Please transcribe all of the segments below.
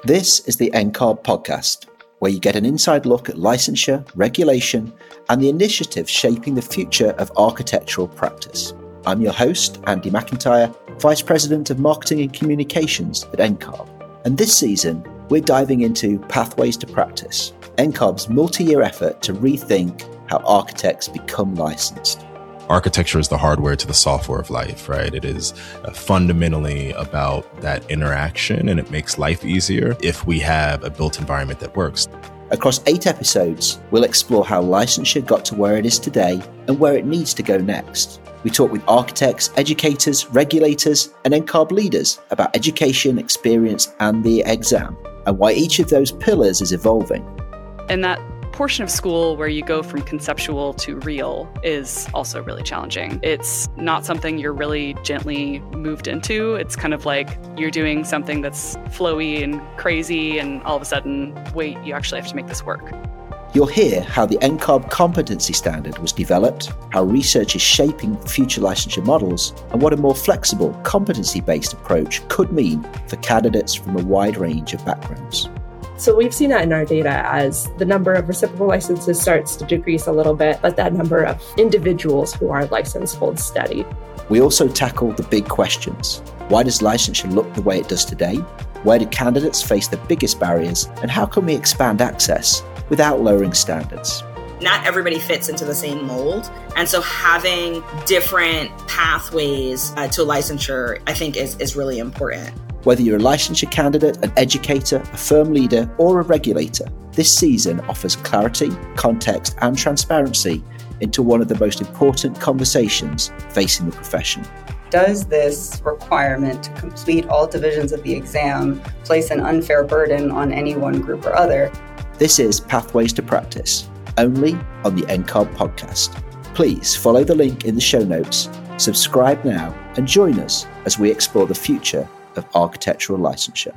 This is the NCARB podcast, where you get an inside look at licensure, regulation, and the initiatives shaping the future of architectural practice. I'm your host, Andy McIntyre, Vice President of Marketing and Communications at NCARB. And this season, we're diving into Pathways to Practice, NCARB's multi-year effort to rethink how architects become licensed. Architecture is the hardware to the software of life, right? It is fundamentally about that interaction, and it makes life easier if we have a built environment that works. Across 8 episodes, we'll explore how licensure got to where it is today and where it needs to go next. We talk with architects, educators, regulators, and NCARB leaders about education, experience, and the exam, and why each of those pillars is evolving. And that portion of school where you go from conceptual to real is also really challenging. It's not something you're really gently moved into. It's kind of like you're doing something that's flowy and crazy, and all of a sudden, wait, you actually have to make this work. You'll hear how the NCARB competency standard was developed, how research is shaping future licensure models, and what a more flexible, competency-based approach could mean for candidates from a wide range of backgrounds. So we've seen that in our data as the number of reciprocal licenses starts to decrease a little bit, but that number of individuals who are licensed holds steady. We also tackle the big questions. Why does licensure look the way it does today? Where do candidates face the biggest barriers? And how can we expand access without lowering standards? Not everybody fits into the same mold. And so having different pathways to licensure, I think is really important. Whether you're a licensure candidate, an educator, a firm leader, or a regulator, this season offers clarity, context, and transparency into one of the most important conversations facing the profession. Does this requirement to complete all divisions of the exam place an unfair burden on any one group or other? This is Pathways to Practice, only on the NCARB podcast. Please follow the link in the show notes, subscribe now, and join us as we explore the future of architectural licensure.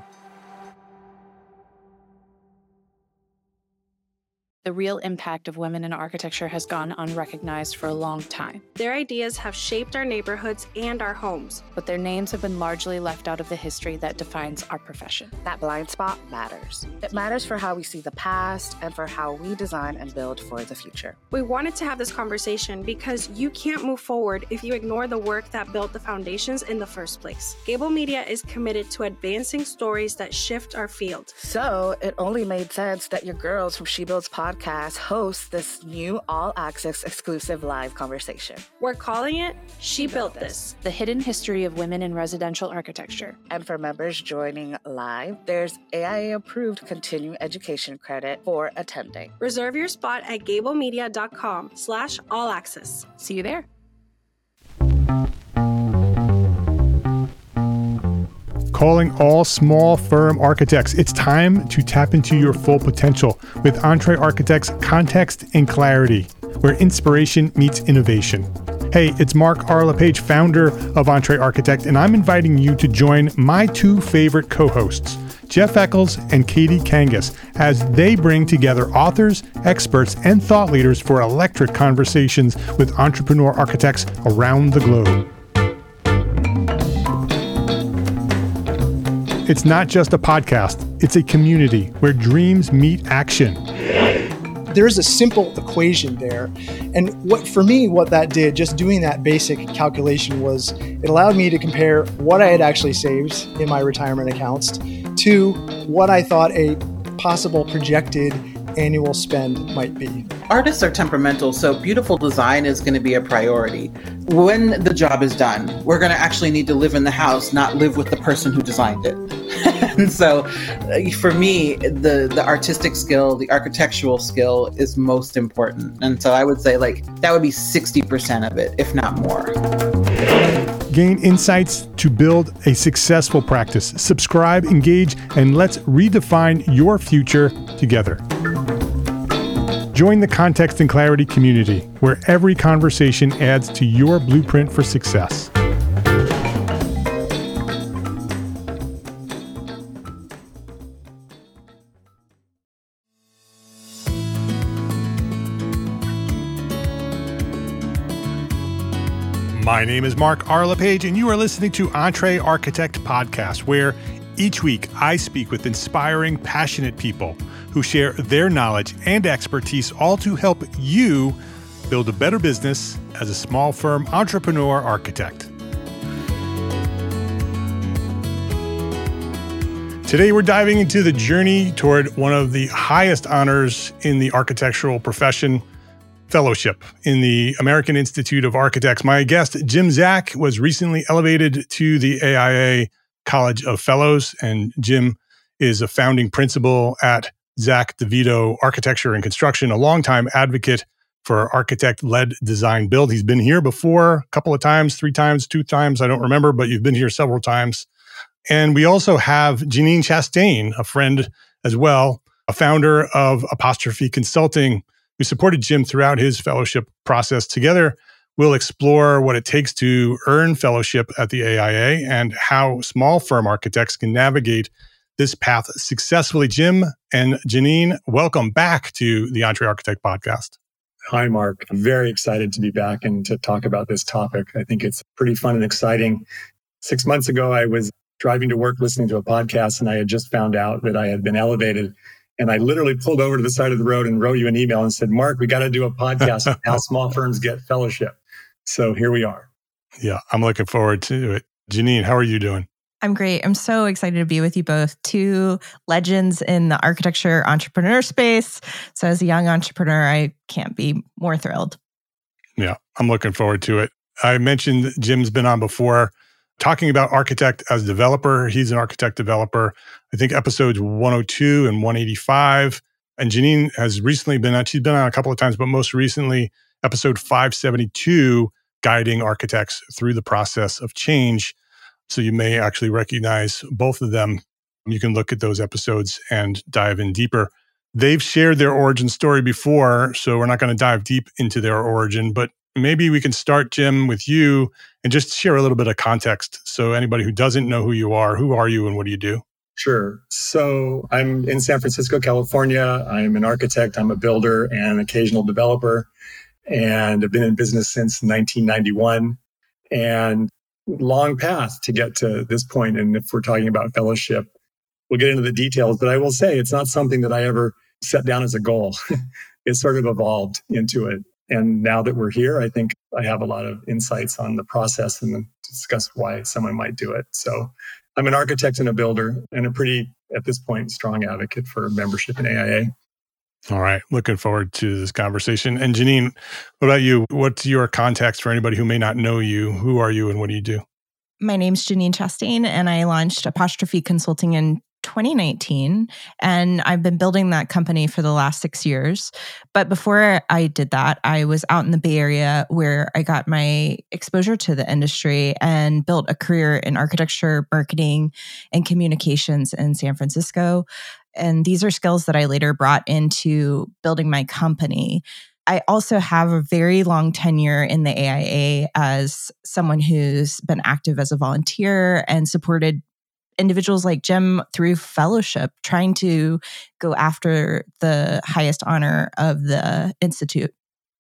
The real impact of women in architecture has gone unrecognized for a long time. Their ideas have shaped our neighborhoods and our homes. But their names have been largely left out of the history that defines our profession. That blind spot matters. It matters for how we see the past and for how we design and build for the future. We wanted to have this conversation because you can't move forward if you ignore the work that built the foundations in the first place. Gable Media is committed to advancing stories that shift our field. So it only made sense that your girls from She Builds podcast hosts this new all-access exclusive live conversation. We're calling it She Built This. The hidden history of women in residential architecture. And for members joining live, there's AIA-approved continuing education credit for attending. Reserve your spot at gablemedia.com/allaccess. See you there. Calling all small firm architects. It's time to tap into your full potential with EntreArchitect's Context and Clarity, where inspiration meets innovation. Hey, it's Mark R. LePage, founder of EntreArchitect, and I'm inviting you to join my 2 favorite co-hosts, Jeff Eccles and Katie Kangas, as they bring together authors, experts, and thought leaders for electric conversations with entrepreneur architects around the globe. It's not just a podcast, it's a community where dreams meet action. There's a simple equation there. And what that did, just doing that basic calculation, was it allowed me to compare what I had actually saved in my retirement accounts to what I thought a possible projected annual spend might be. Artists are temperamental, so beautiful design is going to be a priority. When the job is done, we're going to actually need to live in the house, not live with the person who designed it. And so for me, the artistic skill, the architectural skill is most important. And so I would say that would be 60% of it, if not more. Gain insights to build a successful practice. Subscribe, engage, and let's redefine your future together. Join the Context and Clarity community, where every conversation adds to your blueprint for success. My name is Mark R. LePage, and you are listening to EntreArchitect Podcast, where Each week, I speak with inspiring, passionate people who share their knowledge and expertise, all to help you build a better business as a small firm entrepreneur architect. Today, we're diving into the journey toward one of the highest honors in the architectural profession, fellowship in the American Institute of Architects. My guest, Jim Zak, was recently elevated to the AIA College of Fellows, and Jim is a founding principal at Zak DeVito Architecture and Construction, a longtime advocate for architect-led design build. He's been here before a couple of times, 3 times, 2 times, I don't remember, but you've been here several times. And we also have Janine Chastain, a friend as well, a founder of Apostrophe Consulting, who supported Jim throughout his fellowship process. Together, we'll explore what it takes to earn fellowship at the AIA and how small firm architects can navigate this path successfully. Jim and Janine, welcome back to the EntreArchitect podcast. Hi, Mark. I'm very excited to be back and to talk about this topic. I think it's pretty fun and exciting. 6 months ago, I was driving to work listening to a podcast, and I had just found out that I had been elevated. And I literally pulled over to the side of the road and wrote you an email and said, Mark, we got to do a podcast on how small firms get fellowship. So here we are. Yeah, I'm looking forward to it. Janine, how are you doing? I'm great. I'm so excited to be with you both, 2 legends in the architecture entrepreneur space. So as a young entrepreneur, I can't be more thrilled. Yeah, I'm looking forward to it. I mentioned Jim's been on before talking about architect as developer. He's an architect developer. I think episodes 102 and 185. And Janine has recently been on, she's been on a couple of times, but most recently, episode 572, guiding architects through the process of change. So you may actually recognize both of them. You can look at those episodes and dive in deeper. They've shared their origin story before, so we're not going to dive deep into their origin, but maybe we can start, Jim, with you and just share a little bit of context. So anybody who doesn't know who you are you and what do you do? Sure. So I'm in San Francisco, California. I'm an architect. I'm a builder and an occasional developer. And I've been in business since 1991, and long path to get to this point. And if we're talking about fellowship, we'll get into the details, but I will say it's not something that I ever set down as a goal. It sort of evolved into it. And now that we're here, I think I have a lot of insights on the process and discuss why someone might do it. So I'm an architect and a builder and a pretty, at this point, strong advocate for membership in AIA. All right. Looking forward to this conversation. And Janine, what about you? What's your context for anybody who may not know you? Who are you and what do you do? My name's Janine Chastain, and I launched Apostrophe Consulting in 2019. And I've been building that company for the last 6 years. But before I did that, I was out in the Bay Area where I got my exposure to the industry and built a career in architecture, marketing, and communications in San Francisco. And these are skills that I later brought into building my company. I also have a very long tenure in the AIA as someone who's been active as a volunteer and supported individuals like Jim through fellowship, trying to go after the highest honor of the Institute.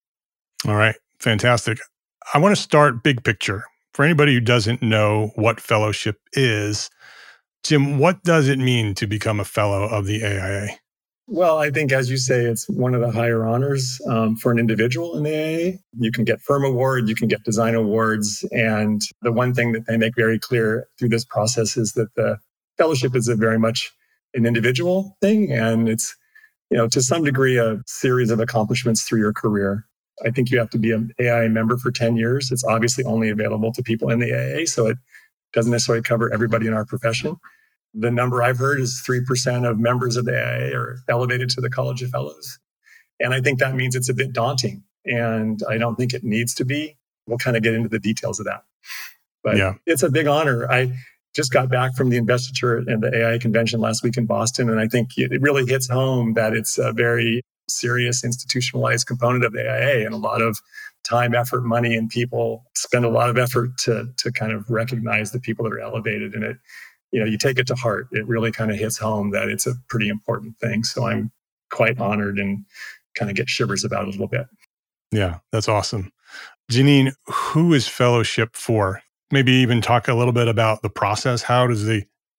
All right. Fantastic. I want to start big picture. For anybody who doesn't know what fellowship is, Jim, what does it mean to become a fellow of the AIA? Well, I think, as you say, it's one of the higher honors for an individual in the AIA. You can get firm award, you can get design awards. And the one thing that they make very clear through this process is that the fellowship is a very much an individual thing. And it's, to some degree, a series of accomplishments through your career. I think you have to be an AIA member for 10 years. It's obviously only available to people in the AIA, so it doesn't necessarily cover everybody in our profession. The number I've heard is 3% of members of the AIA are elevated to the College of Fellows. And I think that means it's a bit daunting. And I don't think it needs to be. We'll kind of get into the details of that. But It's a big honor. I just got back from the investiture and the AIA convention last week in Boston. And I think it really hits home that it's a very serious institutionalized component of the AIA, and a lot of time, effort, money, and people spend a lot of effort to kind of recognize the people that are elevated. And it, you take it to heart. It really kind of hits home that it's a pretty important thing. So I'm quite honored and kind of get shivers about it a little bit. Yeah, that's awesome. Janine, who is fellowship for? Maybe even talk a little bit about the process. How does the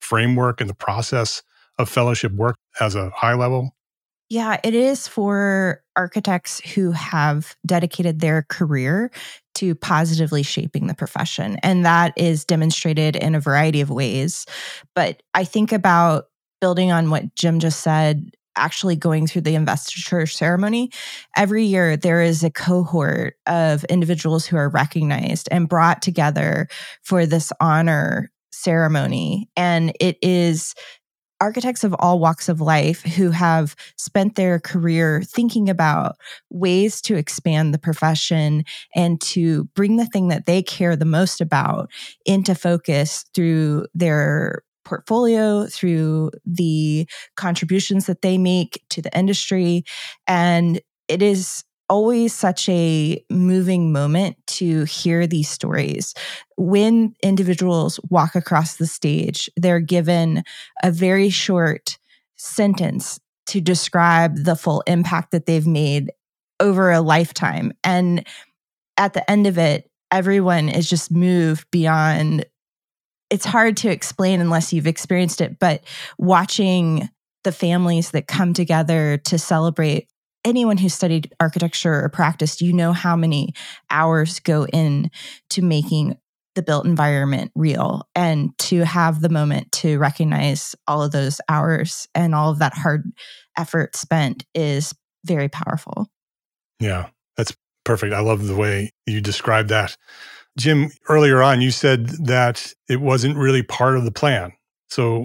framework and the process of fellowship work as a high level? Yeah, it is for architects who have dedicated their career to positively shaping the profession. And that is demonstrated in a variety of ways. But I think about building on what Jim just said, actually going through the investiture ceremony. Every year, there is a cohort of individuals who are recognized and brought together for this honor ceremony. And it is architects of all walks of life who have spent their career thinking about ways to expand the profession and to bring the thing that they care the most about into focus through their portfolio, through the contributions that they make to the industry. And it is always such a moving moment to hear these stories. When individuals walk across the stage, they're given a very short sentence to describe the full impact that they've made over a lifetime. And at the end of it, everyone is just moved beyond. It's hard to explain unless you've experienced it, but watching the families that come together to celebrate. Anyone who studied architecture or practiced, you know how many hours go in to making the built environment real, and to have the moment to recognize all of those hours and all of that hard effort spent is very powerful. Yeah, that's perfect. I love the way you described that. Jim, earlier on, you said that it wasn't really part of the plan. So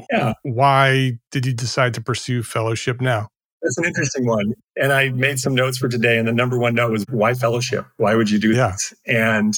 why did you decide to pursue fellowship now? That's an interesting one. And I made some notes for today. And the number one note was, why fellowship? Why would you do this? And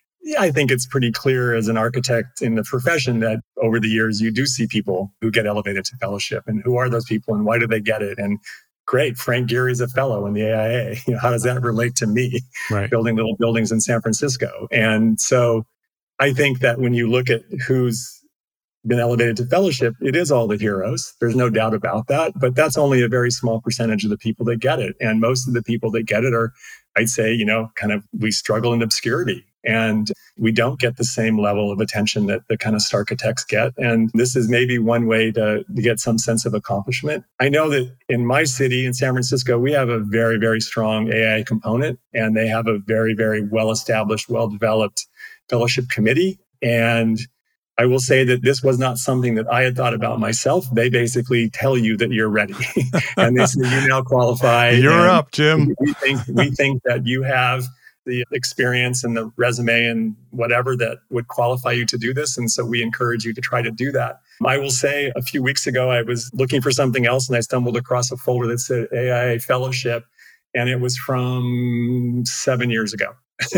I think it's pretty clear as an architect in the profession that over the years, you do see people who get elevated to fellowship. And who are those people and why do they get it? And great, Frank Gehry's a fellow in the AIA. How does that relate to me? Right. Building little buildings in San Francisco. And so I think that when you look at who's been elevated to fellowship, it is all the heroes. There's no doubt about that. But that's only a very small percentage of the people that get it. And most of the people that get it are, I'd say, we struggle in obscurity. And we don't get the same level of attention that the kind of architects get. And this is maybe one way to get some sense of accomplishment. I know that in my city, in San Francisco, we have a very, very strong AI component. And they have a very, very well-established, well-developed fellowship committee. And I will say that this was not something that I had thought about myself. They basically tell you that you're ready. And they say, you now qualify. You're up, Jim. We think that you have the experience and the resume and whatever that would qualify you to do this. And so we encourage you to try to do that. I will say a few weeks ago, I was looking for something else and I stumbled across a folder that said AIA Fellowship. And it was from 7 years ago.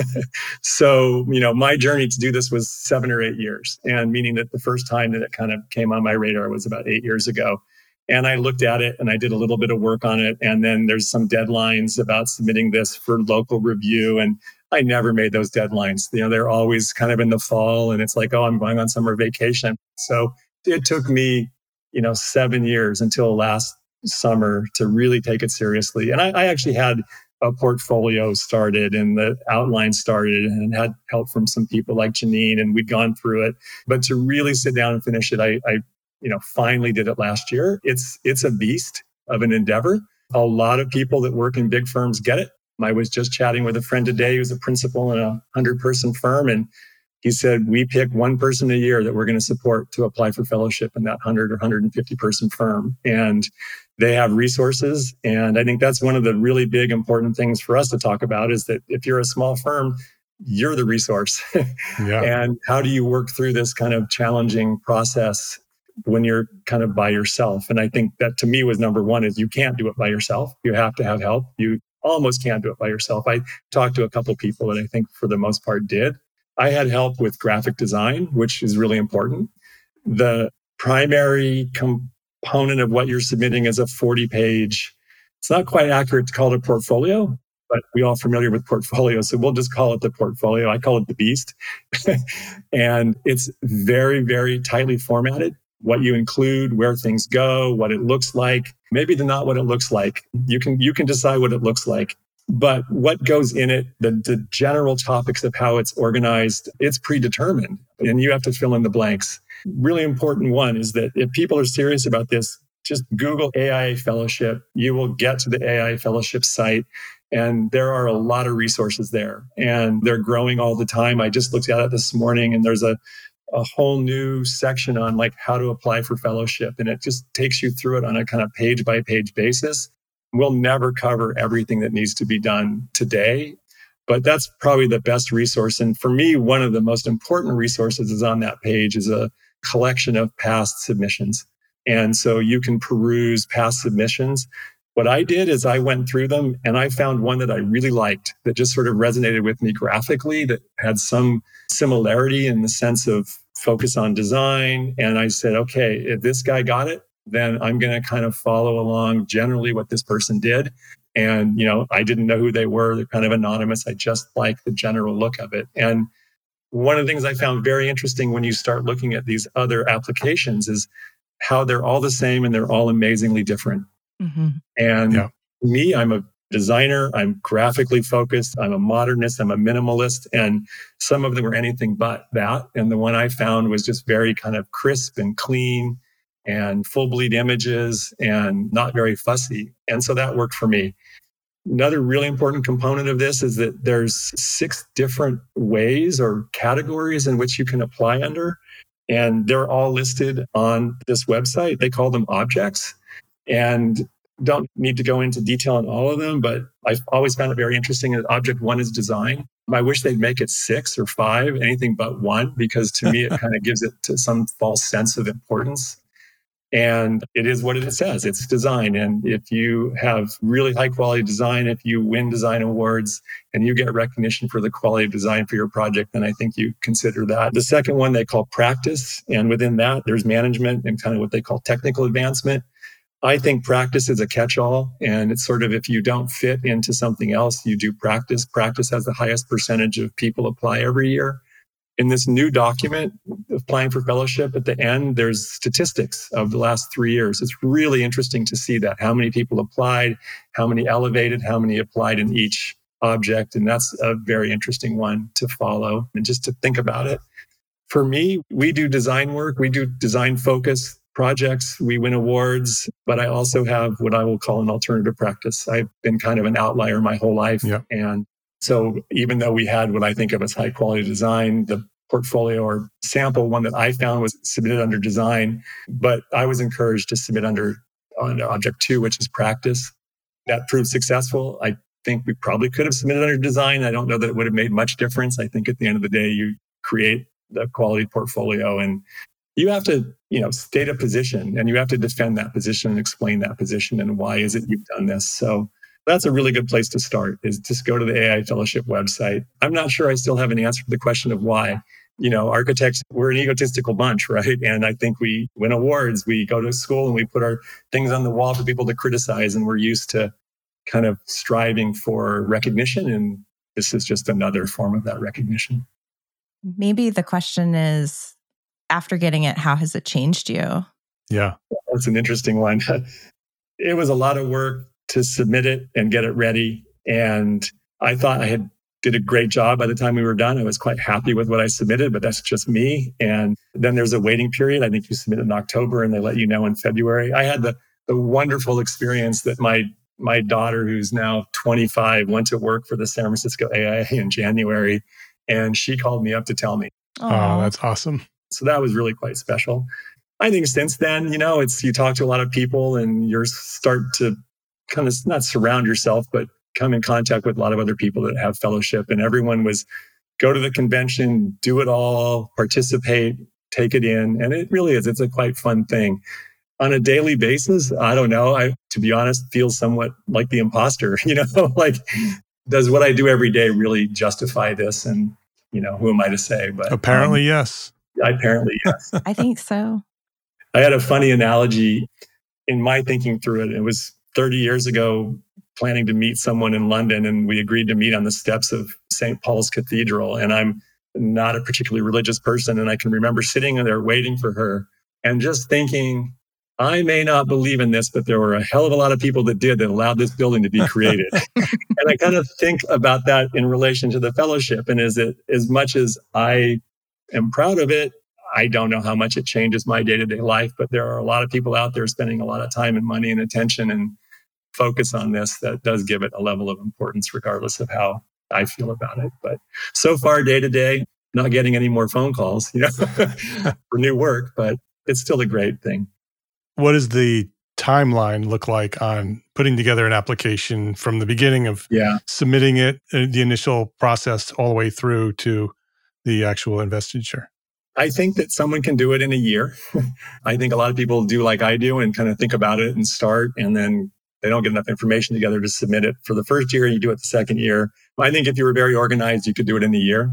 So, my journey to do this was 7 or 8 years. And meaning that the first time that it kind of came on my radar was about 8 years ago. And I looked at it and I did a little bit of work on it. And then there's some deadlines about submitting this for local review. And I never made those deadlines. They're always kind of in the fall. And it's like, oh, I'm going on summer vacation. So it took me, 7 years until last summer to really take it seriously. And I actually had a portfolio started and the outline started and had help from some people like Janine, and we'd gone through it. But to really sit down and finish it, I finally did it last year. It's a beast of an endeavor. A lot of people that work in big firms get it. I was just chatting with a friend today who's a principal in a 100-person firm, and he said, we pick one person a year that we're going to support to apply for fellowship in that 100 or 150-person firm. And they have resources. And I think that's one of the really big important things for us to talk about is that if you're a small firm, you're the resource. Yeah. And how do you work through this kind of challenging process when you're kind of by yourself? And I think that to me was number one is you can't do it by yourself. You have to have help. You almost can't do it by yourself. I talked to a couple of people that I think for the most part did. I had help with graphic design, which is really important. The primary component of what you're submitting is a 40-page, it's not quite accurate to call it a portfolio, but we're all familiar with portfolios. So we'll just call it the portfolio. I call it the beast. And it's very, very tightly formatted. What you include, where things go, what it looks like, maybe not what it looks like. You can decide what it looks like. But what goes in it, the general topics of how it's organized, it's predetermined, and you have to fill in the blanks. Really important one is that if people are serious about this, just Google AIA Fellowship. You will get to the AIA Fellowship site, and there are a lot of resources there, and they're growing all the time. I just looked at it this morning, and there's a whole new section on like how to apply for fellowship, and it just takes you through it on a kind of page by page basis. We'll never cover everything that needs to be done today, but that's probably the best resource. And for me, one of the most important resources is on that page is a collection of past submissions. And so you can peruse past submissions. What I did is I went through them and I found one that I really liked that just sort of resonated with me graphically, that had some similarity in the sense of focus on design. And I said, okay, if this guy got it, then I'm going to kind of follow along generally what this person did. And, I didn't know who they were. They're kind of anonymous. I just like the general look of it. And one of the things I found very interesting when you start looking at these other applications is how they're all the same and they're all amazingly different. Mm-hmm. And me, I'm a designer. I'm graphically focused. I'm a modernist. I'm a minimalist. And some of them were anything but that. And the one I found was just very kind of crisp and clean and full bleed images and not very fussy. And so that worked for me. Another really important component of this is that there's 6 different ways or categories in which you can apply under. And they're all listed on this website. They call them objects. And don't need to go into detail on all of them, but I've always found it very interesting that object 1 is design. I wish they'd make it 6 or 5, anything but 1, because to me, it kind of gives it to some false sense of importance. And it is what it says. It's design. And if you have really high quality design, if you win design awards and you get recognition for the quality of design for your project, then I think you consider that. The second one they call practice. And within that, there's management and kind of what they call technical advancement. I think practice is a catch-all. And it's sort of if you don't fit into something else, you do practice. Practice has the highest percentage of people apply every year. In this new document, applying for fellowship, at the end, there's statistics of the last 3 years. It's really interesting to see that, how many people applied, how many elevated, how many applied in each object. And that's a very interesting one to follow and just to think about it. For me, we do design work. We do design focus projects. We win awards, but I also have what I will call an alternative practice. I've been kind of an outlier my whole life. Yeah. And so even though we had what I think of as high quality design, the portfolio or sample one that I found was submitted under design, but I was encouraged to submit under object 2, which is practice. That proved successful. I think we probably could have submitted under design. I don't know that it would have made much difference. I think at the end of the day, you create the quality portfolio and you have to, state a position and you have to defend that position and explain that position and why is it you've done this. So that's a really good place to start, is just go to the AIA Fellowship website. I'm not sure I still have an answer to the question of why. Architects, we're an egotistical bunch, right? And I think we win awards. We go to school and we put our things on the wall for people to criticize. And we're used to kind of striving for recognition. And this is just another form of that recognition. Maybe the question is, after getting it, how has it changed you? Yeah. That's an interesting one. It was a lot of work to submit it and get it ready. And I thought I did a great job by the time we were done. I was quite happy with what I submitted, but that's just me. And then there's a waiting period. I think you submit in October and they let you know in February. I had the wonderful experience that my daughter, who's now 25, went to work for the San Francisco AIA in January, and she called me up to tell me. Oh, that's awesome. So that was really quite special. I think since then, you talk to a lot of people and you start to kind of not surround yourself, but come in contact with a lot of other people that have fellowship. And everyone was go to the convention, do it all, participate, take it in. And it really is. It's a quite fun thing. On a daily basis, I don't know. I, to be honest, feel somewhat like the imposter, like does what I do every day really justify this? And, who am I to say? But apparently, yes. Apparently, yes. I think so. I had a funny analogy in my thinking through it. It was 30 years ago, planning to meet someone in London, and we agreed to meet on the steps of St. Paul's Cathedral. And I'm not a particularly religious person. And I can remember sitting there waiting for her and just thinking, I may not believe in this, but there were a hell of a lot of people that did that allowed this building to be created. And And I kind of think about that in relation to the fellowship. And is it, as much as I am proud of it, I don't know how much it changes my day-to-day life, but there are a lot of people out there spending a lot of time and money and attention and focus on this that does give it a level of importance, regardless of how I feel about it. But so far, day-to-day, not getting any more phone calls, for new work, but it's still a great thing. What does the timeline look like on putting together an application from the beginning of submitting it, the initial process, all the way through to the actual investiture? I think that someone can do it in a year. I think a lot of people do like I do and kind of think about it and start, and then they don't get enough information together to submit it for the first year. You do it the second year. I think if you were very organized, you could do it in a year.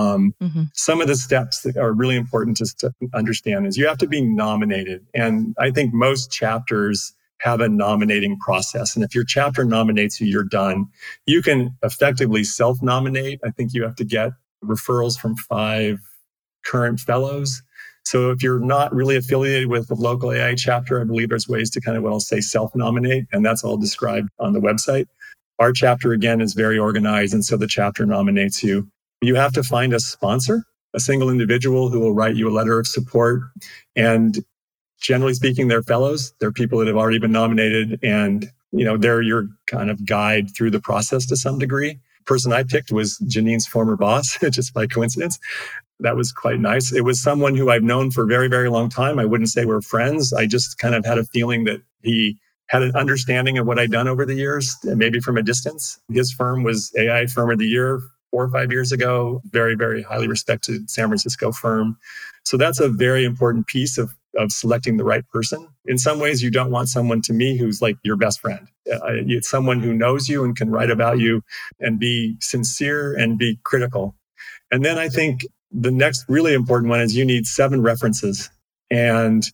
Some of the steps that are really important to understand is you have to be nominated. And I think most chapters have a nominating process. And if your chapter nominates you, you're done. You can effectively self-nominate. I think you have to get referrals from 5 current fellows. So if you're not really affiliated with the local AI chapter, I believe there's ways to kind of, say self-nominate, and that's all described on the website. Our chapter, again, is very organized, and so the chapter nominates you. You have to find a sponsor, a single individual who will write you a letter of support. And generally speaking, they're fellows. They're people that have already been nominated, and they're your kind of guide through the process to some degree. The person I picked was Janine's former boss, just by coincidence. That was quite nice. It was someone who I've known for a very, very long time. I wouldn't say we're friends. I just kind of had a feeling that he had an understanding of what I'd done over the years, maybe from a distance. His firm was AI Firm of the Year 4 or 5 years ago. Very, very highly respected San Francisco firm. So that's a very important piece of selecting the right person. In some ways, you don't want someone, to me, who's like your best friend. It's someone who knows you and can write about you and be sincere and be critical. And then I think the next really important one is you need 7 references. And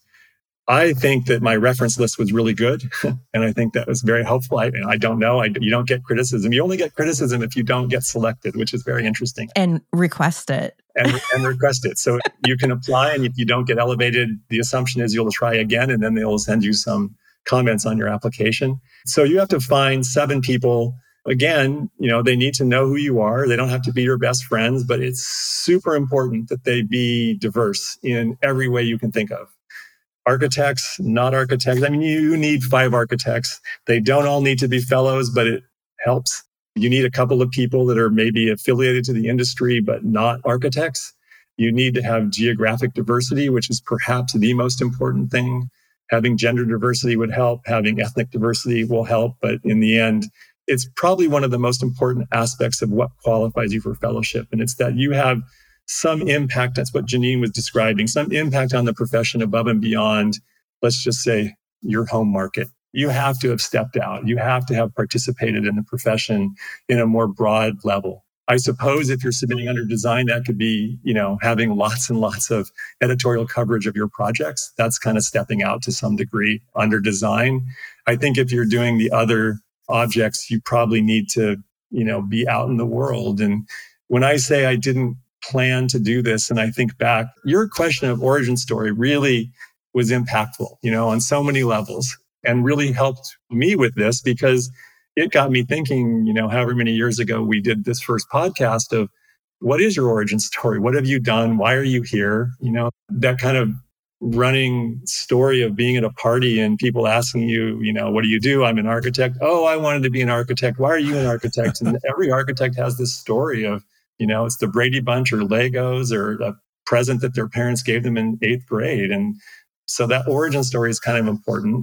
I think that my reference list was really good. And I think that was very helpful. I don't know. You don't get criticism. You only get criticism if you don't get selected, which is very interesting. And request it. And request it. So you can apply, and if you don't get elevated, the assumption is you'll try again, and then they'll send you some comments on your application. So you have to find 7 people. Again, they need to know who you are. They don't have to be your best friends, but it's super important that they be diverse in every way you can think of. Architects, not architects. I mean, you need 5 architects. They don't all need to be fellows, but it helps. You need a couple of people that are maybe affiliated to the industry, but not architects. You need to have geographic diversity, which is perhaps the most important thing. Having gender diversity would help. Having ethnic diversity will help. But in the end, it's probably one of the most important aspects of what qualifies you for fellowship. And it's that you have some impact. That's what Janine was describing, some impact on the profession above and beyond, let's just say, your home market. You have to have stepped out. You have to have participated in the profession in a more broad level. I suppose if you're submitting under design, that could be, having lots and lots of editorial coverage of your projects. That's kind of stepping out to some degree under design. I think if you're doing the other objects, you probably need to, be out in the world. And when I say I didn't plan to do this, and I think back, your question of origin story really was impactful, on so many levels, and really helped me with this because it got me thinking, however many years ago we did this first podcast of what is your origin story? What have you done? Why are you here? That kind of running story of being at a party and people asking you, what do you do? I'm an architect. Oh, I wanted to be an architect. Why are you an architect? And every architect has this story of, it's the Brady Bunch or Legos or a present that their parents gave them in 8th grade. And so that origin story is kind of important.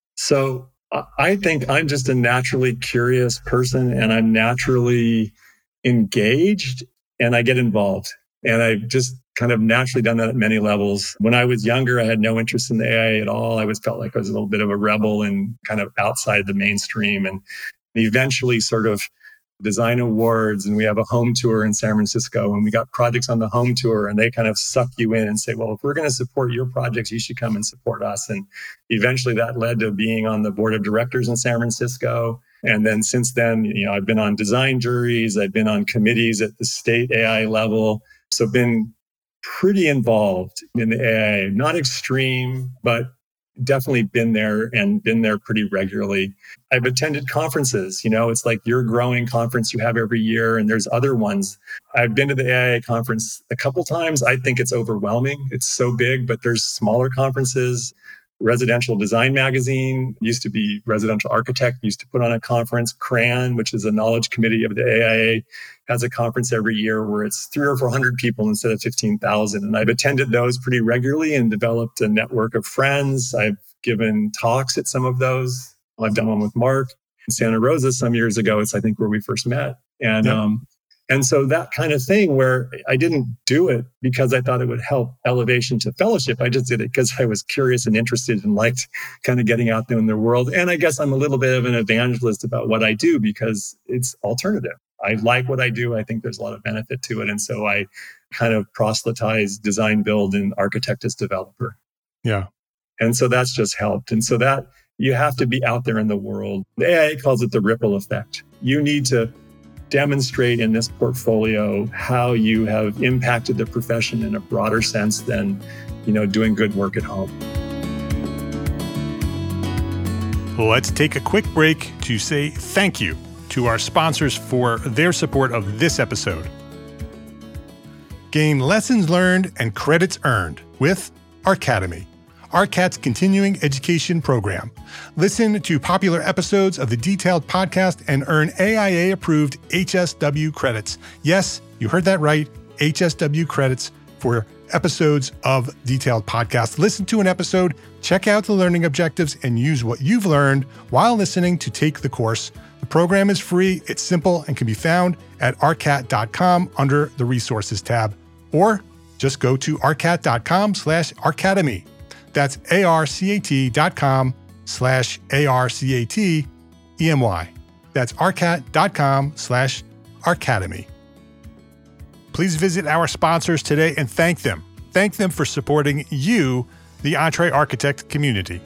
So I think I'm just a naturally curious person, and I'm naturally engaged, and I get involved. And I've just kind of naturally done that at many levels. When I was younger, I had no interest in the AI at all. I felt like I was a little bit of a rebel and kind of outside the mainstream. And eventually sort of design awards, and we have a home tour in San Francisco, and we got projects on the home tour, and they kind of suck you in and say, well, if we're going to support your projects, you should come and support us. And eventually that led to being on the board of directors in San Francisco. And then since then, I've been on design juries, I've been on committees at the state AI level. So been pretty involved in the AI, not extreme, but definitely been there pretty regularly. I've attended conferences. It's like your growing conference you have every year, and there's other ones. I've been to the AIA conference a couple times. I think it's overwhelming. It's so big, but there's smaller conferences. Residential Design Magazine, used to be Residential Architect, used to put on a conference. CRAN, which is a knowledge committee of the AIA, has a conference every year where it's 300 or 400 people instead of 15,000. And I've attended those pretty regularly and developed a network of friends. I've given talks at some of those. I've done one with Mark in Santa Rosa some years ago. It's, I think, where we first met. And so that kind of thing, where I didn't do it because I thought it would help elevation to fellowship. I just did it because I was curious and interested and liked kind of getting out there in the world. And I guess I'm a little bit of an evangelist about what I do because it's alternative. I like what I do. I think there's a lot of benefit to it. And so I kind of proselytize design, build, and architect as developer. Yeah. And so that's just helped. And so that you have to be out there in the world. The AIA calls it the ripple effect. You need to demonstrate in this portfolio how you have impacted the profession in a broader sense than, doing good work at home. Let's take a quick break to say thank you to our sponsors for their support of this episode. Gain lessons learned and credits earned with Arcademy, ARCAT's continuing education program. Listen to popular episodes of the Detailed podcast and earn AIA-approved HSW credits. Yes, you heard that right, HSW credits for episodes of Detailed podcast. Listen to an episode, check out the learning objectives, and use what you've learned while listening to take the course. The program is free, it's simple, and can be found at arcat.com under the Resources tab. Or just go to arcat.com/arcademy. That's arcat.com/ARCATEMY. That's arcat.com/Arcademy. Please visit our sponsors today and thank them. Thank them for supporting you, the EntreArchitect community.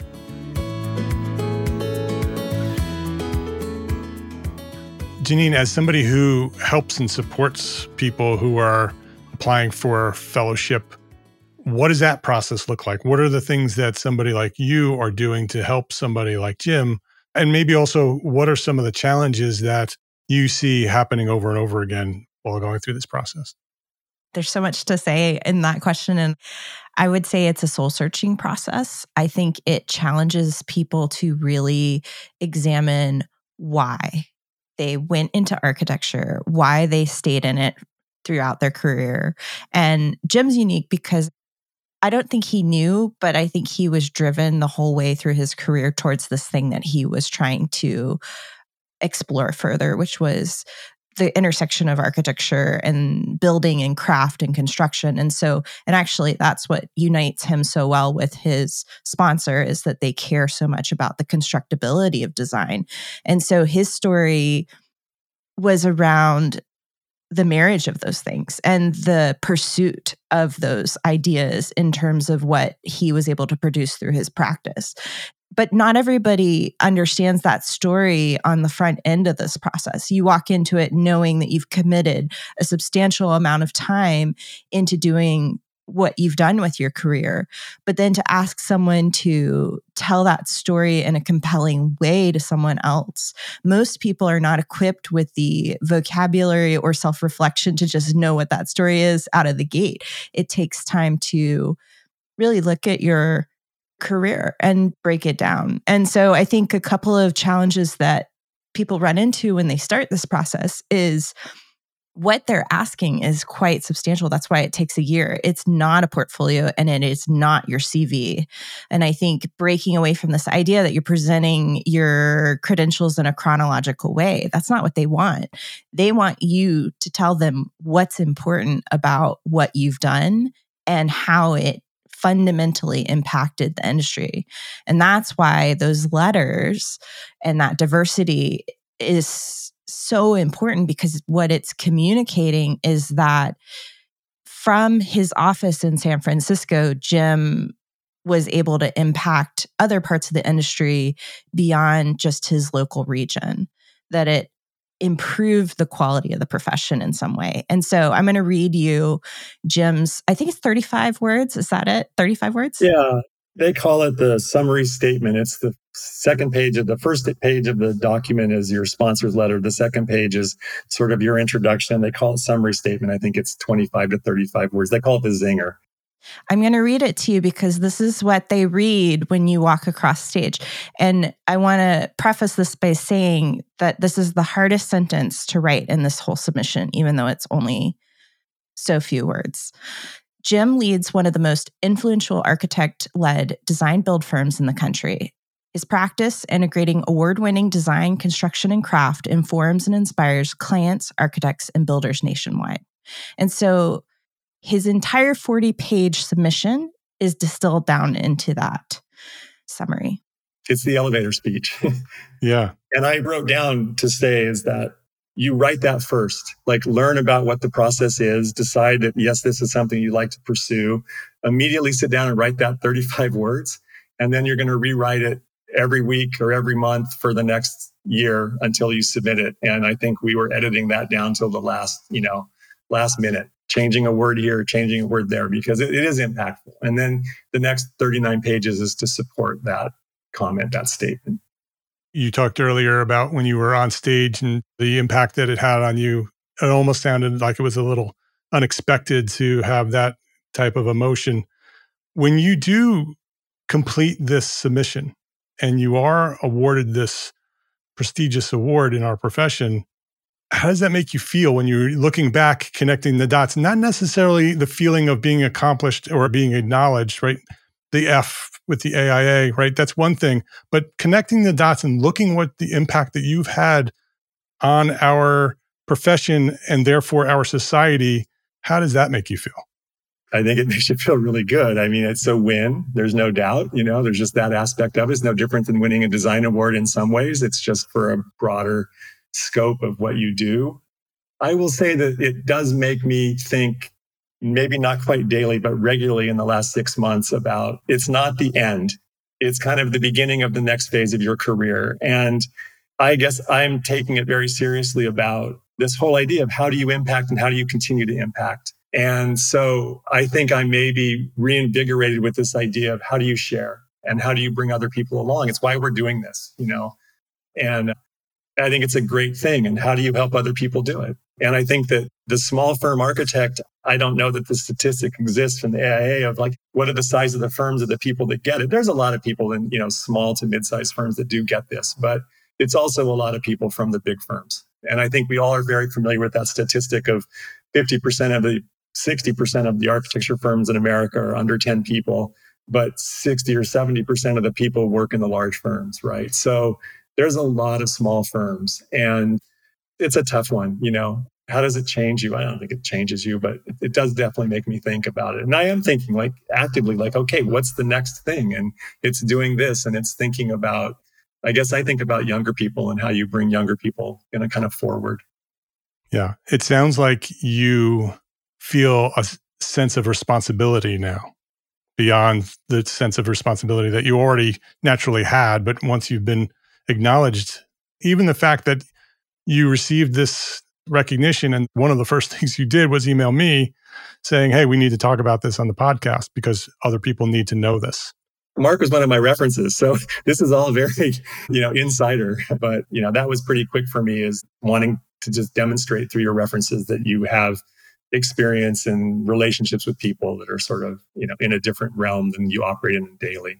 Janine, as somebody who helps and supports people who are applying for fellowship, what does that process look like? What are the things that somebody like you are doing to help somebody like Jim? And maybe also, what are some of the challenges that you see happening over and over again while going through this process? There's so much to say in that question. And I would say it's a soul-searching process. I think it challenges people to really examine why they went into architecture, why they stayed in it throughout their career. And Jim's unique because I don't think he knew, but I think he was driven the whole way through his career towards this thing that he was trying to explore further, which was the intersection of architecture and building and craft and construction. And actually that's what unites him so well with his sponsor, is that they care so much about the constructability of design. And so his story was around the marriage of those things and the pursuit of those ideas in terms of what he was able to produce through his practice. But not everybody understands that story on the front end of this process. You walk into it knowing that you've committed a substantial amount of time into doing what you've done with your career, but then to ask someone to tell that story in a compelling way to someone else. Most people are not equipped with the vocabulary or self-reflection to just know what that story is out of the gate. It takes time to really look at your career and break it down. And so I think a couple of challenges that people run into when they start this process is what they're asking is quite substantial. That's why it takes a year. It's not a portfolio and it is not your CV. And I think breaking away from this idea that you're presenting your credentials in a chronological way, that's not what they want. They want you to tell them what's important about what you've done and how it fundamentally impacted the industry. And that's why those letters and that diversity is so important, because what it's communicating is that from his office in San Francisco, Jim was able to impact other parts of the industry beyond just his local region, that it improved the quality of the profession in some way. And so I'm going to read you Jim's, I think it's 35 words. Is that it? 35 words? Yeah. They call it the summary statement. It's the second page of the first page of the document is your sponsor's letter. The second page is sort of your introduction. They call it summary statement. I think it's 25 to 35 words. They call it the zinger. I'm going to read it to you because this is what they read when you walk across stage. And I want to preface this by saying that this is the hardest sentence to write in this whole submission, even though it's only so few words. Jim leads one of the most influential architect-led design build firms in the country. His practice, integrating award-winning design, construction, and craft, informs and inspires clients, architects, and builders nationwide. And so his entire 40-page submission is distilled down into that summary. It's the elevator speech. Yeah. And I wrote down to say is that you write that first, like learn about what the process is, decide that, yes, this is something you'd like to pursue, immediately sit down and write that 35 words. And then you're going to rewrite it every week or every month for the next year until you submit it. And I think we were editing that down till the last minute, changing a word here, changing a word there, because it is impactful. And then the next 39 pages is to support that comment, that statement. You talked earlier about when you were on stage and the impact that it had on you. It almost sounded like it was a little unexpected to have that type of emotion. When you do complete this submission and you are awarded this prestigious award in our profession, how does that make you feel when you're looking back, connecting the dots? Not necessarily the feeling of being accomplished or being acknowledged, right? The F with the AIA, right? That's one thing. But connecting the dots and looking what the impact that you've had on our profession and therefore our society, how does that make you feel? I think it makes you feel really good. I mean, it's a win. There's no doubt, there's just that aspect of it. It's no different than winning a design award in some ways. It's just for a broader scope of what you do. I will say that it does make me think, maybe not quite daily, but regularly in the last 6 months about it's not the end. It's kind of the beginning of the next phase of your career. And I guess I'm taking it very seriously about this whole idea of how do you impact and how do you continue to impact? And so I think I may be reinvigorated with this idea of how do you share and how do you bring other people along? It's why we're doing this, and I think it's a great thing. And how do you help other people do it? And I think that the small firm architect, I don't know that the statistic exists from the AIA of like, what are the size of the firms of the people that get it? There's a lot of people in, small to mid-sized firms that do get this, but it's also a lot of people from the big firms. And I think we all are very familiar with that statistic of 60% of the architecture firms in America are under 10 people, but 60 or 70% of the people work in the large firms, right? So there's a lot of small firms and it's a tough one, How does it change you? I don't think it changes you, but it does definitely make me think about it. And I am thinking actively, okay, what's the next thing? And it's doing this and it's thinking about, I guess I think about younger people and how you bring younger people kind of forward. Yeah. It sounds like you feel a sense of responsibility now beyond the sense of responsibility that you already naturally had. But once you've been acknowledged, even the fact that you received this recognition and one of the first things you did was email me saying, hey, we need to talk about this on the podcast because other people need to know this. Mark was one of my references. So this is all very, insider, but, that was pretty quick for me is wanting to just demonstrate through your references that you have experience and relationships with people that are sort of, in a different realm than you operate in daily.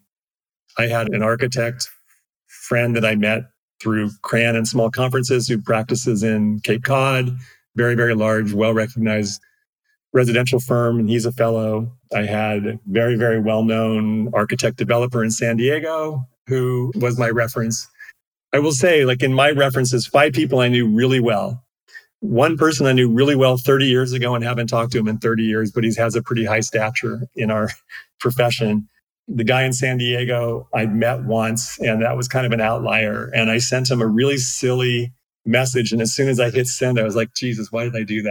I had an architect friend that I met through CRAN and small conferences who practices in Cape Cod, very, very large, well-recognized residential firm, and he's a fellow. I had a very, very well-known architect developer in San Diego who was my reference. I will say, in my references, 5 people I knew really well. One person I knew really well 30 years ago and haven't talked to him in 30 years, but he has a pretty high stature in our profession. The guy in San Diego I'd met once, and that was kind of an outlier. And I sent him a really silly message. And as soon as I hit send, I was like, Jesus, why did I do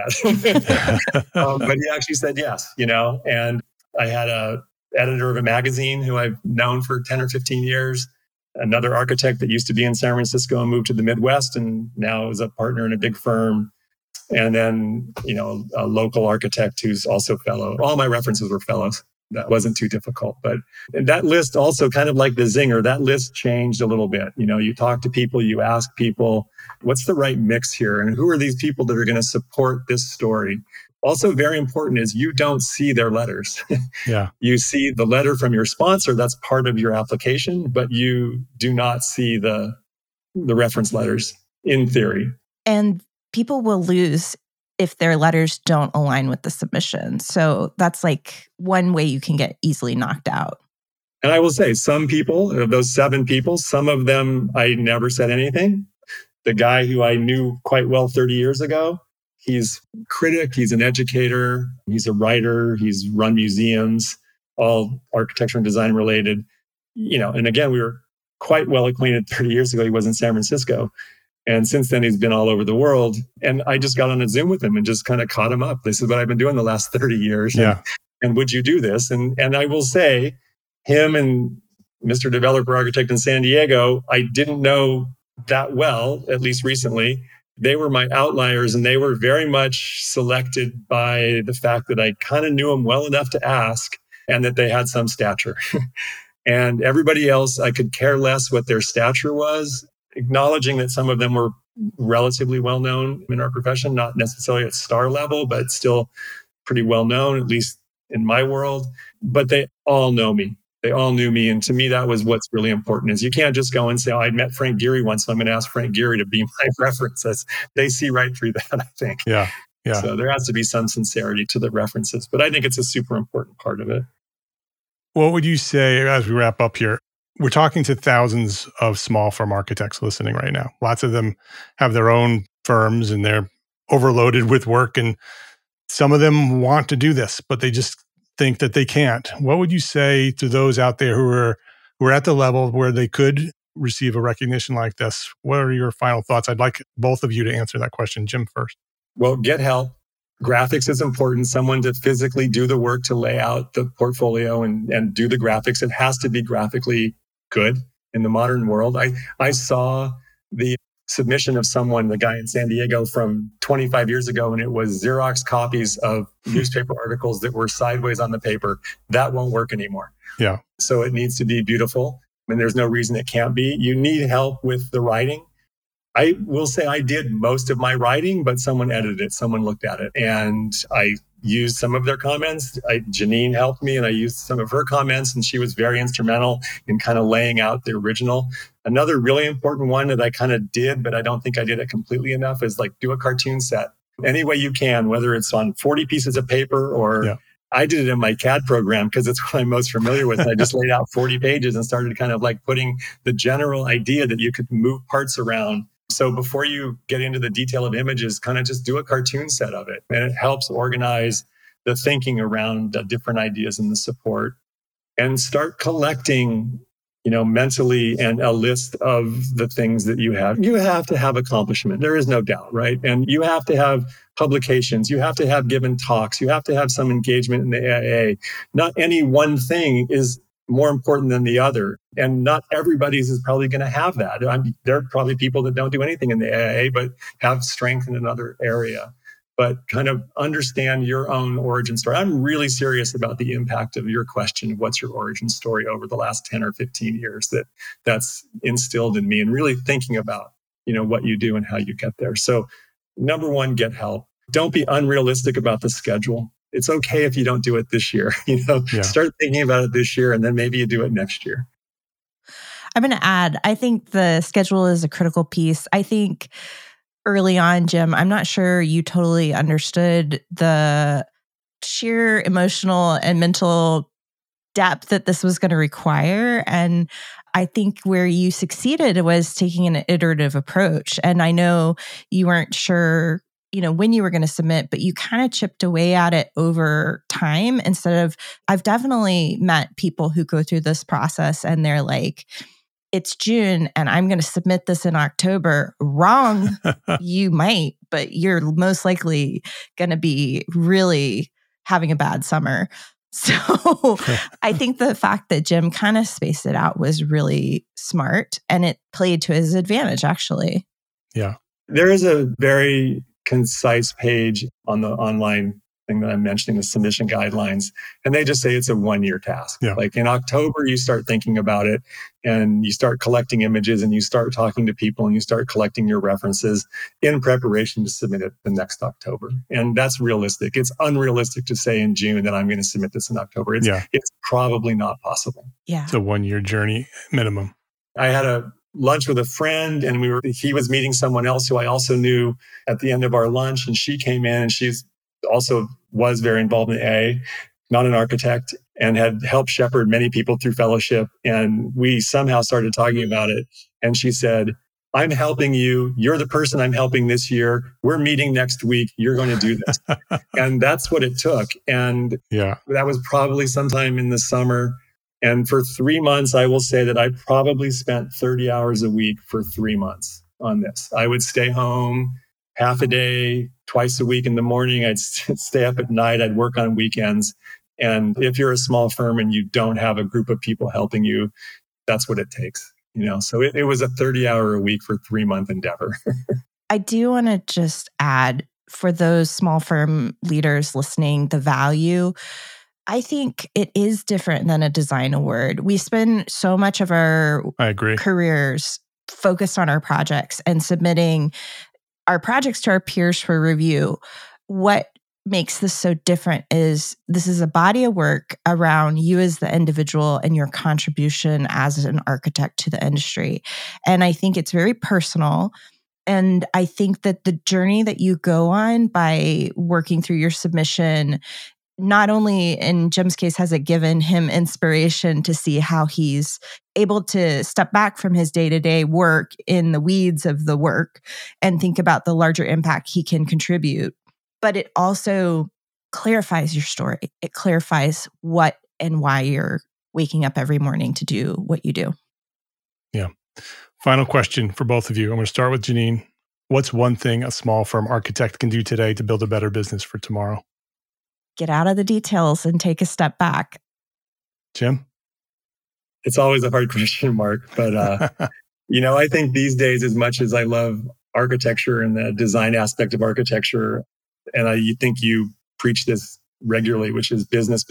that? But he actually said yes, and I had a editor of a magazine who I've known for 10 or 15 years, another architect that used to be in San Francisco and moved to the Midwest and now is a partner in a big firm. And then, a local architect who's also fellow. All my references were fellows. That wasn't too difficult. But that list also, kind of like the zinger, that list changed a little bit. You talk to people, you ask people, what's the right mix here? And who are these people that are going to support this story? Also very important is you don't see their letters. Yeah. You see the letter from your sponsor, that's part of your application, but you do not see the reference letters in theory. And people will lose if their letters don't align with the submission. So that's like one way you can get easily knocked out. And I will say, some people, of those 7 people, some of them, I never said anything. The guy who I knew quite well 30 years ago, he's a critic, he's an educator, he's a writer, he's run museums, all architecture and design related. And again, we were quite well acquainted 30 years ago. He was in San Francisco. And since then, he's been all over the world. And I just got on a Zoom with him and just kind of caught him up. This is what I've been doing the last 30 years. Yeah. And would you do this? And I will say, him and Mr. Developer Architect in San Diego, I didn't know that well, at least recently. They were my outliers, and they were very much selected by the fact that I kind of knew them well enough to ask and that they had some stature. And everybody else, I could care less what their stature was, acknowledging that some of them were relatively well known in our profession, not necessarily at star level, but still pretty well known, at least in my world. But they all know me. They all knew me. And to me, that was what's really important is you can't just go and say, I met Frank Gehry once, so I'm going to ask Frank Gehry to be my reference. They see right through that, I think. Yeah. Yeah. So there has to be some sincerity to the references, but I think it's a super important part of it. What would you say as we wrap up here? We're talking to thousands of small firm architects listening right now. Lots of them have their own firms and they're overloaded with work. And some of them want to do this, but they just think that they can't. What would you say to those out there who are at the level where they could receive a recognition like this? What are your final thoughts? I'd like both of you to answer that question. Jim first. Well, get help. Graphics is important. Someone to physically do the work to lay out the portfolio and do the graphics. It has to be graphically good in the modern world. I saw the submission of someone, the guy in San Diego from 25 years ago, and it was Xerox copies of newspaper articles that were sideways on the paper. That won't work anymore. Yeah. So it needs to be beautiful. And there's no reason it can't be. You need help with the writing. I will say I did most of my writing, but someone edited it. Someone looked at it, and I used some of their comments. Janine helped me, and I used some of her comments, and she was very instrumental in kind of laying out the original. Another really important one that I kind of did, but I don't think I did it completely enough, is like do a cartoon set any way you can, whether it's on 40 pieces of paper or I did it in my CAD program because it's what I'm most familiar with. I just laid out 40 pages and started kind of like putting the general idea that you could move parts around. So before you get into the detail of images, kind of just do a cartoon set of it. And it helps organize the thinking around different ideas and the support. And start collecting, mentally, and a list of the things that you have. You have to have accomplishment. There is no doubt, right? And you have to have publications. You have to have given talks. You have to have some engagement in the AIA. Not any one thing is more important than the other. And not everybody's is probably going to have that. There are probably people that don't do anything in the AIA, but have strength in another area. But kind of understand your own origin story. I'm really serious about the impact of your question, what's your origin story over the last 10 or 15 years that's instilled in me, and really thinking about, what you do and how you get there. So number one, get help. Don't be unrealistic about the schedule. It's okay if you don't do it this year. Start thinking about it this year, and then maybe you do it next year. I'm going to add, I think the schedule is a critical piece. I think early on, Jim, I'm not sure you totally understood the sheer emotional and mental depth that this was going to require. And I think where you succeeded was taking an iterative approach. And I know you weren't sure when you were going to submit, but you kind of chipped away at it over time instead of, I've definitely met people who go through this process and they're like, it's June and I'm going to submit this in October. Wrong. You might, but you're most likely going to be really having a bad summer. So I think the fact that Jim kind of spaced it out was really smart, and it played to his advantage, actually. Yeah. There is a very concise page on the online thing that I'm mentioning, the submission guidelines. And they just say it's a 1-year task. Yeah. Like in October, you start thinking about it and you start collecting images and you start talking to people and you start collecting your references in preparation to submit it the next October. And that's realistic. It's unrealistic to say in June that I'm going to submit this in October. It's probably not possible. Yeah. It's a 1-year journey minimum. I had a lunch with a friend and he was meeting someone else who I also knew at the end of our lunch. And she came in and she's also was very involved in AA, not an architect, and had helped shepherd many people through fellowship. And we somehow started talking about it. And she said, I'm helping you. You're the person I'm helping this year. We're meeting next week. You're going to do this. And that's what it took. And that was probably sometime in the summer. And for 3 months, I will say that I probably spent 30 hours a week for 3 months on this. I would stay home half a day, twice a week in the morning. I'd stay up at night. I'd work on weekends. And if you're a small firm and you don't have a group of people helping you, that's what it takes. So it was a 30-hour a week for 3-month endeavor. I do want to just add, for those small firm leaders listening, the value. I think it is different than a design award. We spend so much of our careers focused on our projects and submitting our projects to our peers for review. What makes this so different is this is a body of work around you as the individual and your contribution as an architect to the industry. And I think it's very personal. And I think that the journey that you go on by working through your submission, not only in Jim's case has it given him inspiration to see how he's able to step back from his day-to-day work in the weeds of the work and think about the larger impact he can contribute, but it also clarifies your story. It clarifies what and why you're waking up every morning to do what you do. Yeah. Final question for both of you. I'm going to start with Janine. What's one thing a small firm architect can do today to build a better business for tomorrow? Get out of the details and take a step back. Jim? It's always a hard question, Mark. But, I think these days, as much as I love architecture and the design aspect of architecture, and I think you preach this regularly, which is business,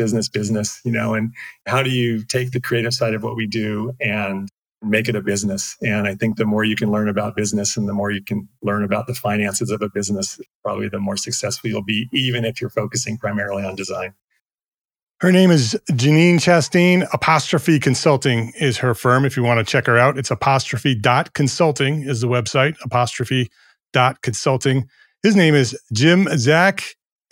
and how do you take the creative side of what we do and make it a business? And I think the more you can learn about business and the more you can learn about the finances of a business, probably the more successful you'll be, even if you're focusing primarily on design. Her name is Janine Chastain. Apostrophe Consulting is her firm. If you want to check her out, it's apostrophe.consulting is the website, apostrophe.consulting. His name is Jim Zach,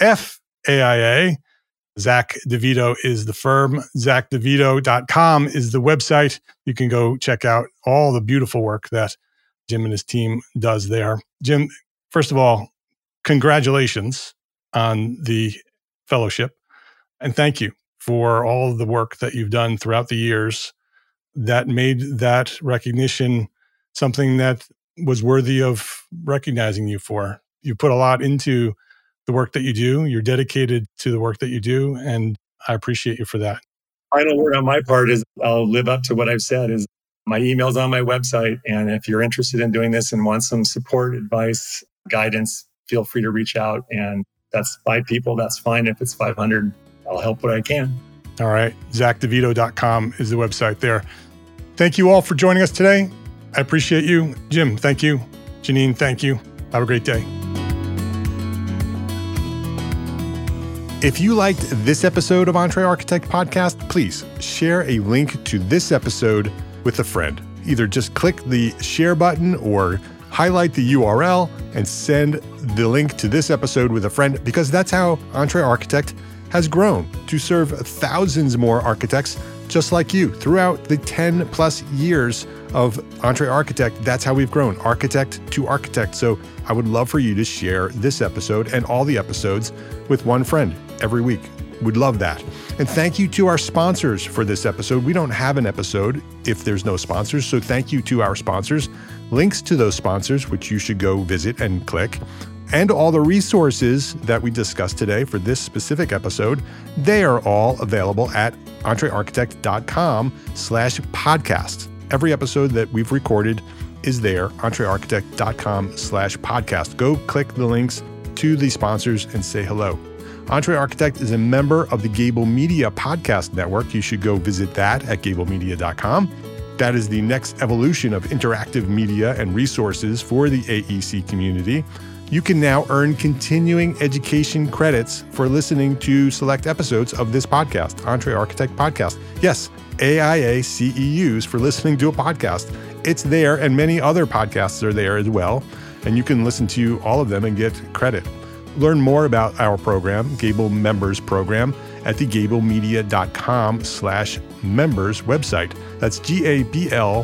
FAIA. Zach DeVito is the firm. ZachDeVito.com is the website. You can go check out all the beautiful work that Jim and his team does there. Jim, first of all, congratulations on the fellowship. And thank you for all of the work that you've done throughout the years that made that recognition something that was worthy of recognizing you for. You put a lot into the work that you do. You're dedicated to the work that you do, and I appreciate you for that. Final word on my part is I'll live up to what I've said. Is my email's on my website, and if you're interested in doing this and want some support, advice, guidance, feel free to reach out. And that's 5 people. That's fine. If it's 500, I'll help what I can. All right. ZachDeVito.com is the website there. Thank you all for joining us today. I appreciate you. Jim, thank you. Janine, thank you. Have a great day. If you liked this episode of Entre Architect Podcast, please share a link to this episode with a friend. Either just click the share button or highlight the URL and send the link to this episode with a friend, because that's how Entre Architect has grown to serve thousands more architects just like you throughout the 10 plus years of Entre Architect. That's how we've grown, architect to architect. So I would love for you to share this episode and all the episodes with one friend every week. We'd love that. And thank you to our sponsors for this episode. We don't have an episode if there's no sponsors. So thank you to our sponsors. Links to those sponsors, which you should go visit and click, and all the resources that we discussed today for this specific episode, they are all available at entrearchitect.com/podcast. Every episode that we've recorded is there, entrearchitect.com/podcast. Go click the links to the sponsors and say hello. Entre Architect is a member of the Gable Media Podcast Network. You should go visit that at gablemedia.com. That is the next evolution of interactive media and resources for the AEC community. You can now earn continuing education credits for listening to select episodes of this podcast, Entre Architect Podcast. Yes, AIA CEUs for listening to a podcast. It's there, and many other podcasts are there as well, and you can listen to all of them and get credit. Learn more about our program, Gable Members Program, at the gablemedia.com/members website. That's GABL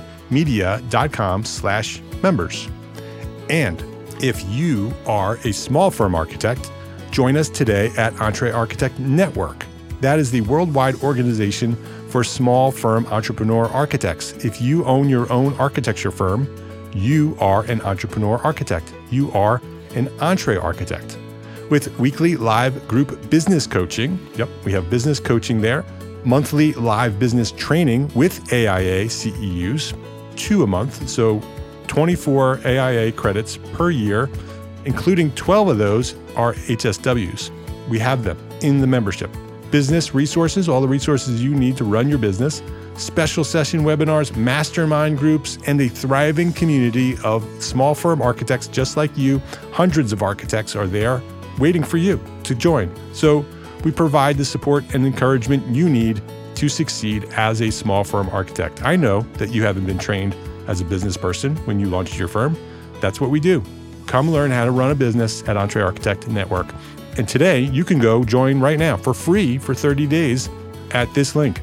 media.com/members. And if you are a small firm architect, join us today at Entre Architect Network. That is the worldwide organization for small firm entrepreneur architects. If you own your own architecture firm, you are an entrepreneur architect. You are an Entre Architect. With weekly live group business coaching, we have business coaching there, monthly live business training with AIA CEUs, 2 a month, so 24 AIA credits per year, including 12 of those are HSWs. We have them in the membership. Business resources, all the resources you need to run your business, special session webinars, mastermind groups, and a thriving community of small firm architects just like you. Hundreds of architects are there waiting for you to join. So we provide the support and encouragement you need to succeed as a small firm architect. I know that you haven't been trained as a business person when you launched your firm. That's what we do. Come learn how to run a business at Entre Architect Network. And today you can go join right now for free for 30 days at this link,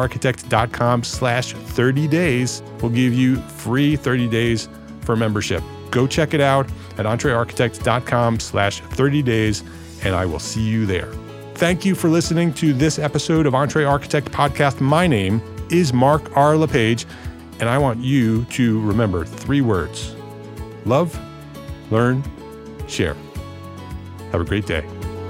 entrearchitect.com/30 days will give you free 30 days for membership. Go check it out at entrearchitect.com/30 days, and I will see you there. Thank you for listening to this episode of Entre Architect Podcast. My name is Mark R. LePage, and I want you to remember 3 words: love, learn, share. Have a great day.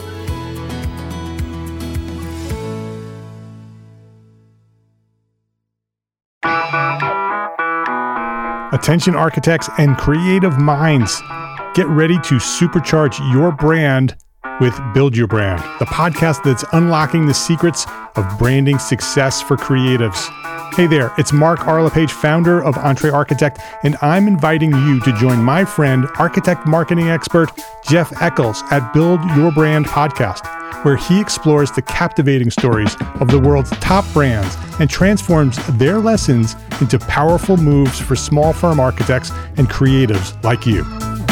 Attention architects and creative minds, get ready to supercharge your brand with Build Your Brand, the podcast that's unlocking the secrets of branding success for creatives. Hey there, it's Mark R. LePage, founder of Entre Architect, and I'm inviting you to join my friend, architect marketing expert Jeff Eccles at Build Your Brand podcast, where he explores the captivating stories of the world's top brands and transforms their lessons into powerful moves for small firm architects and creatives like you.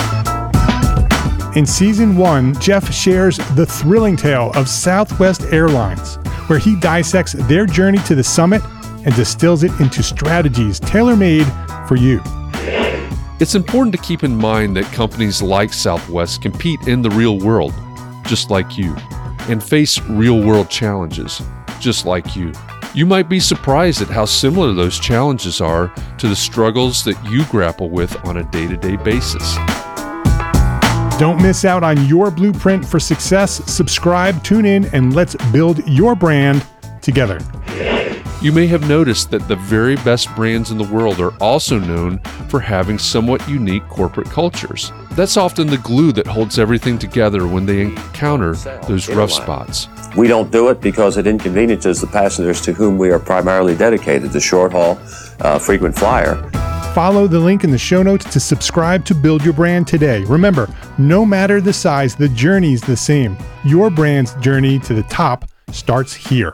In Season 1, Jeff shares the thrilling tale of Southwest Airlines, where he dissects their journey to the summit and distills it into strategies tailor-made for you. It's important to keep in mind that companies like Southwest compete in the real world, just like you, and face real-world challenges, just like you. You might be surprised at how similar those challenges are to the struggles that you grapple with on a day-to-day basis. Don't miss out on your blueprint for success. Subscribe, tune in, and let's build your brand together. You may have noticed that the very best brands in the world are also known for having somewhat unique corporate cultures. That's often the glue that holds everything together when they encounter those rough spots. We don't do it because it inconveniences the passengers to whom we are primarily dedicated, the short haul, frequent flyer. Follow the link in the show notes to subscribe to Build Your Brand today. Remember, no matter the size, the journey's the same. Your brand's journey to the top starts here.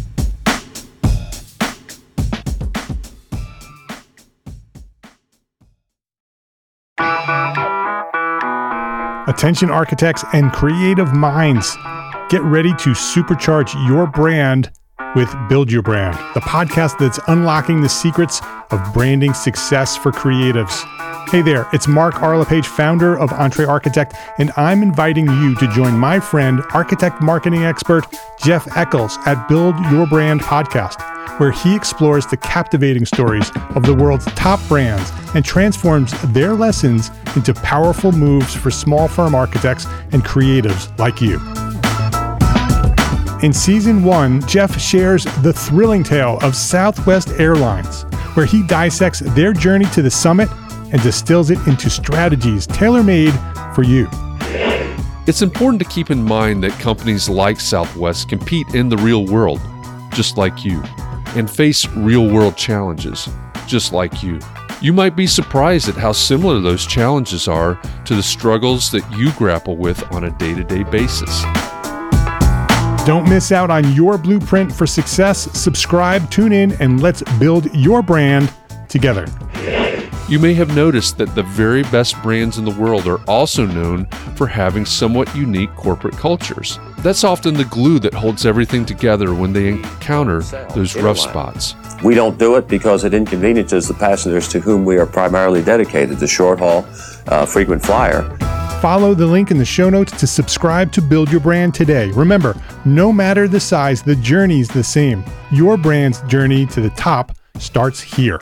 Attention architects and creative minds, get ready to supercharge your brand with Build Your Brand, the podcast that's unlocking the secrets of branding success for creatives. Hey there, it's Mark R. LePage, founder of Entre Architect, and I'm inviting you to join my friend, architect marketing expert Jeff Eccles at Build Your Brand podcast, where he explores the captivating stories of the world's top brands and transforms their lessons into powerful moves for small firm architects and creatives like you. In Season 1, Jeff shares the thrilling tale of Southwest Airlines, where he dissects their journey to the summit and distills it into strategies tailor-made for you. It's important to keep in mind that companies like Southwest compete in the real world, just like you, and face real-world challenges, just like you. You might be surprised at how similar those challenges are to the struggles that you grapple with on a day-to-day basis. Don't miss out on your blueprint for success. Subscribe, tune in, and let's build your brand together. You may have noticed that the very best brands in the world are also known for having somewhat unique corporate cultures. That's often the glue that holds everything together when they encounter those rough spots. We don't do it because it inconveniences the passengers to whom we are primarily dedicated, the short haul, frequent flyer. Follow the link in the show notes to subscribe to Build Your Brand today. Remember, no matter the size, the journey's the same. Your brand's journey to the top starts here.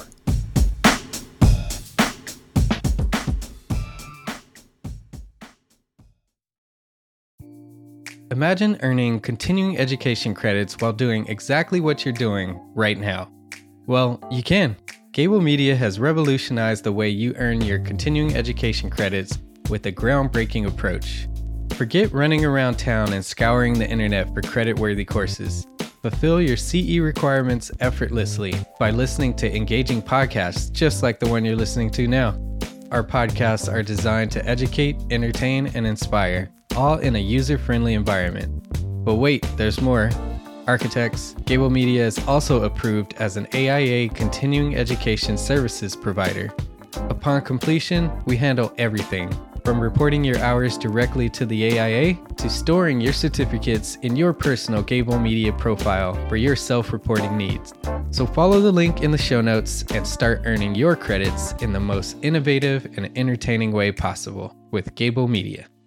Imagine earning continuing education credits while doing exactly what you're doing right now. Well, you can. Gable Media has revolutionized the way you earn your continuing education credits with a groundbreaking approach. Forget running around town and scouring the internet for credit-worthy courses. Fulfill your CE requirements effortlessly by listening to engaging podcasts just like the one you're listening to now. Our podcasts are designed to educate, entertain, and inspire, all in a user-friendly environment. But wait, there's more. Architects, Gable Media is also approved as an AIA continuing education services provider. Upon completion, we handle everything, from reporting your hours directly to the AIA to storing your certificates in your personal Gable Media profile for your self-reporting needs. So follow the link in the show notes and start earning your credits in the most innovative and entertaining way possible with Gable Media.